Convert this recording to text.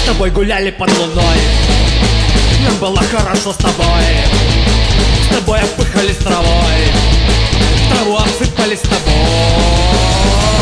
тобой гуляли под луной, нам было хорошо с тобой. С тобой опыхались травой, в траву обсыпались с тобой.